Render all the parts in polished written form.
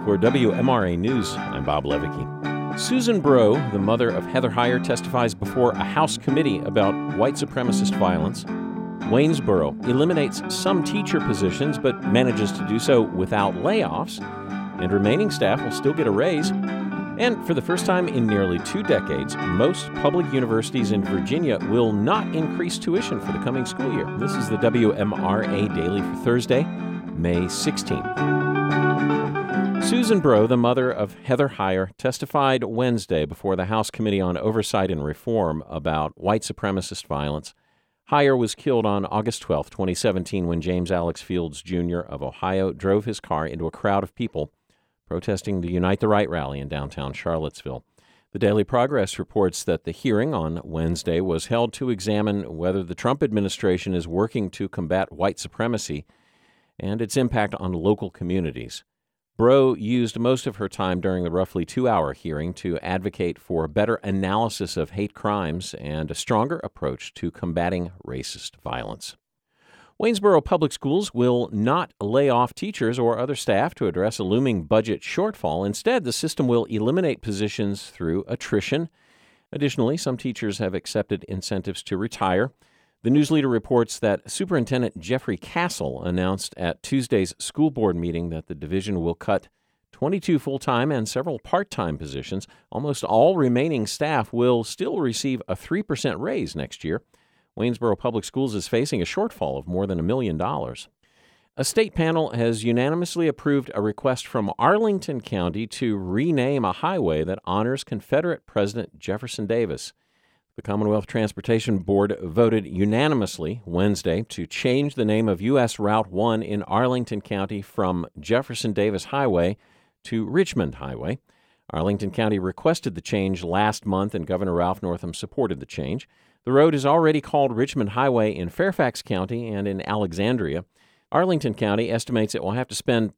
For WMRA News, I'm Bob Levicki. Susan Bro, the mother of Heather Heyer, testifies before a House committee about white supremacist violence. Waynesboro eliminates some teacher positions but manages to do so without layoffs, and remaining staff will still get a raise. And for the first time in nearly 2 decades, most public universities in Virginia will not increase tuition for the coming school year. This is the WMRA Daily for Thursday, May 16th. Susan Bro, the mother of Heather Heyer, testified Wednesday before the House Committee on Oversight and Reform about white supremacist violence. Heyer was killed on August 12, 2017, when James Alex Fields, Jr. of Ohio drove his car into a crowd of people protesting the Unite the Right rally in downtown Charlottesville. The Daily Progress reports that the hearing on Wednesday was held to examine whether the Trump administration is working to combat white supremacy and its impact on local communities. Bro used most of her time during the roughly 2-hour hearing to advocate for better analysis of hate crimes and a stronger approach to combating racist violence. Waynesboro Public Schools will not lay off teachers or other staff to address a looming budget shortfall. Instead, the system will eliminate positions through attrition. Additionally, some teachers have accepted incentives to retire. The News Leader reports that Superintendent Jeffrey Castle announced at Tuesday's school board meeting that the division will cut 22 full-time and several part-time positions. Almost all remaining staff will still receive a 3% raise next year. Waynesboro Public Schools is facing a shortfall of more than $1 million. A state panel has unanimously approved a request from Arlington County to rename a highway that honors Confederate President Jefferson Davis. The Commonwealth Transportation Board voted unanimously Wednesday to change the name of U.S. Route 1 in Arlington County from Jefferson Davis Highway to Richmond Highway. Arlington County requested the change last month, and Governor Ralph Northam supported the change. The road is already called Richmond Highway in Fairfax County and in Alexandria. Arlington County estimates it will have to spend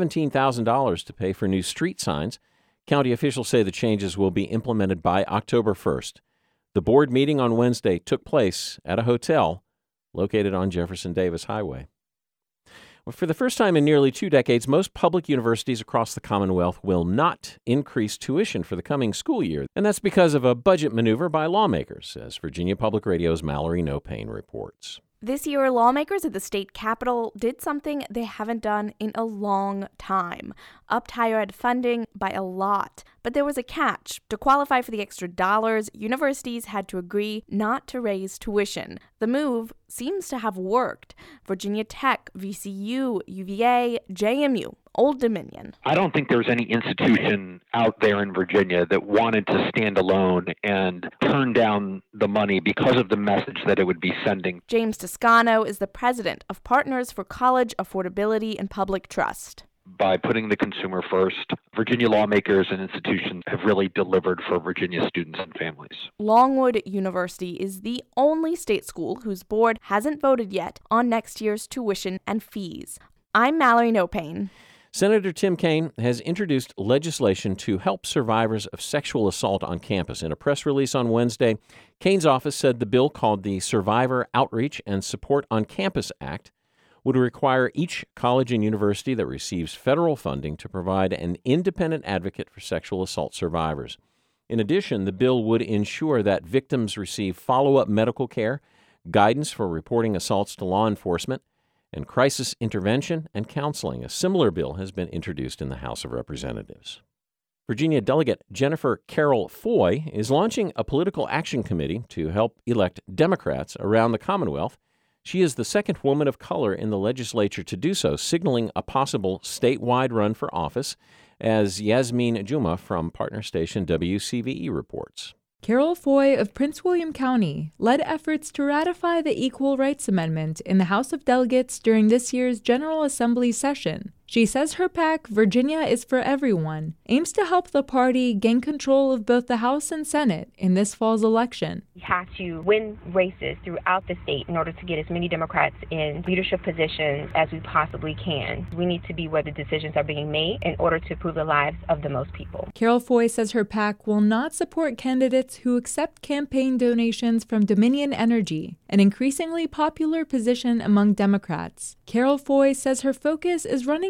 $17,000 to pay for new street signs. County officials say the changes will be implemented by October 1st. The board meeting on Wednesday took place at a hotel located on Jefferson Davis Highway. Well, for the first time in nearly 2 decades, most public universities across the Commonwealth will not increase tuition for the coming school year, and that's because of a budget maneuver by lawmakers, as Virginia Public Radio's Mallory Nopane reports. This year, lawmakers at the state capitol did something they haven't done in a long time. Upped higher ed funding by a lot. But there was a catch. To qualify for the extra dollars, universities had to agree not to raise tuition. The move seems to have worked. Virginia Tech, VCU, UVA, JMU, Old Dominion. I don't think there's any institution out there in Virginia that wanted to stand alone and turn down the money because of the message that it would be sending. James Toscano is the president of Partners for College Affordability and Public Trust. By putting the consumer first, Virginia lawmakers and institutions have really delivered for Virginia students and families. Longwood University is the only state school whose board hasn't voted yet on next year's tuition and fees. I'm Mallory Nopane. Senator Tim Kaine has introduced legislation to help survivors of sexual assault on campus. In a press release on Wednesday, Kaine's office said the bill, called the Survivor Outreach and Support on Campus Act, would require each college and university that receives federal funding to provide an independent advocate for sexual assault survivors. In addition, the bill would ensure that victims receive follow-up medical care, guidance for reporting assaults to law enforcement, and crisis intervention and counseling. A similar bill has been introduced in the House of Representatives. Virginia Delegate Jennifer Carroll Foy is launching a political action committee to help elect Democrats around the Commonwealth. She is the second woman of color in the legislature to do so, signaling a possible statewide run for office, as Yasmin Juma from partner station WCVE reports. Carroll Foy of Prince William County led efforts to ratify the Equal Rights Amendment in the House of Delegates during this year's General Assembly session. She says her PAC, Virginia is for Everyone, aims to help the party gain control of both the House and Senate in this fall's election. We have to win races throughout the state in order to get as many Democrats in leadership positions as we possibly can. We need to be where the decisions are being made in order to improve the lives of the most people. Carroll Foy says her PAC will not support candidates who accept campaign donations from Dominion Energy, an increasingly popular position among Democrats. Carroll Foy says her focus is running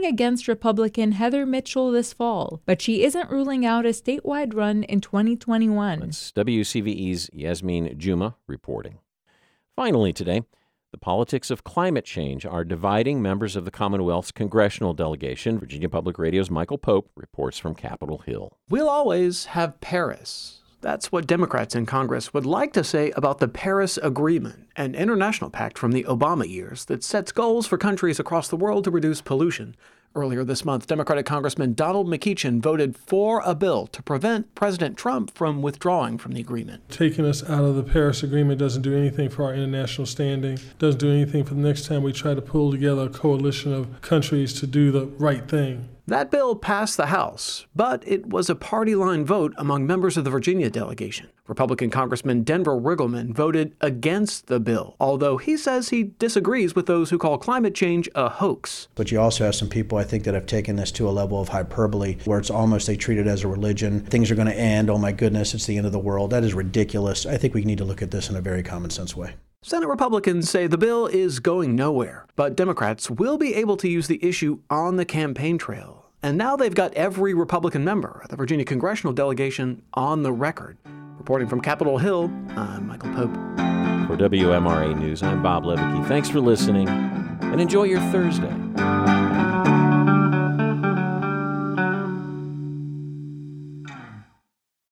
against Republican Heather Mitchell this fall, but she isn't ruling out a statewide run in 2021. That's WCVE's Yasmin Juma reporting. Finally today, the politics of climate change are dividing members of the Commonwealth's congressional delegation. Virginia Public Radio's Michael Pope reports from Capitol Hill. We'll always have Paris. That's what Democrats in Congress would like to say about the Paris Agreement, an international pact from the Obama years that sets goals for countries across the world to reduce pollution. Earlier this month, Democratic Congressman Donald McEachin voted for a bill to prevent President Trump from withdrawing from the agreement. Taking us out of the Paris Agreement doesn't do anything for our international standing, doesn't do anything for the next time we try to pull together a coalition of countries to do the right thing. That bill passed the House, but it was a party-line vote among members of the Virginia delegation. Republican Congressman Denver Riggleman voted against the bill, although he says he disagrees with those who call climate change a hoax. But you also have some people, I think, that have taken this to a level of hyperbole where it's almost they treat it as a religion. Things are going to end. Oh, my goodness, it's the end of the world. That is ridiculous. I think we need to look at this in a very common sense way. Senate Republicans say the bill is going nowhere, but Democrats will be able to use the issue on the campaign trail. And now they've got every Republican member of the Virginia congressional delegation on the record. Reporting from Capitol Hill, I'm Michael Pope. For WMRA News, I'm Bob Levicki. Thanks for listening, and enjoy your Thursday.